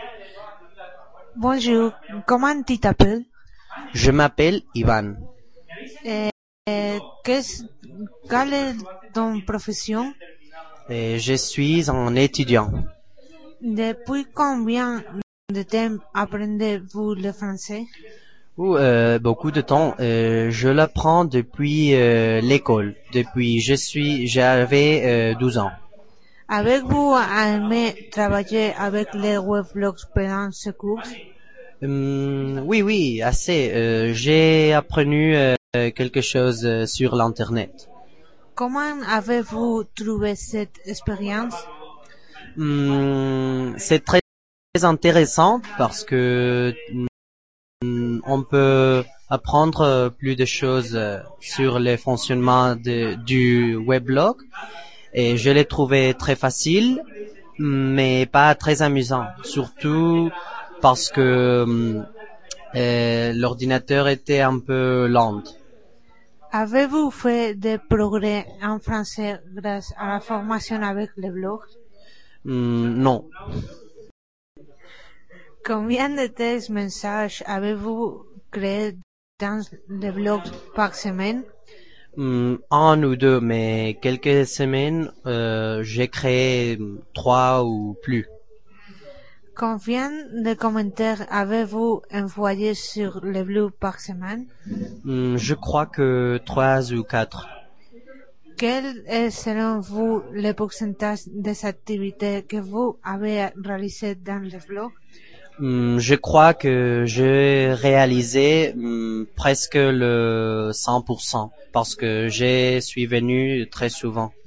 Bonjour, comment tu t'appelles? Je m'appelle Ivan. Euh, quelle est ton profession? Et je suis un étudiant. Depuis combien de temps apprenez-vous le français? Beaucoup de temps. Je l'apprends depuis l'école. J'avais 12 ans. Avez-vous aimé travailler avec les weblogs pendant ce cours? Oui, assez. J'ai appris quelque chose sur l'internet. Comment avez-vous trouvé cette expérience? C'est très intéressant parce que on peut apprendre plus de choses sur le fonctionnement du weblog et je l'ai trouvé très facile mais pas très amusant, surtout parce que l'ordinateur était un peu lent. Avez-vous fait des progrès en français grâce à la formation avec les blogs? Non. Combien de textes messages avez-vous créé dans les blogs par semaine? Un ou deux, mais quelques semaines, j'ai créé 3 ou plus. Combien de commentaires avez-vous envoyé sur le blog par semaine? Je crois que 3 ou 4. Quel est selon vous le pourcentage des activités que vous avez réalisées dans le blog? Je crois que j'ai réalisé presque le 100% parce que je suis venu très souvent.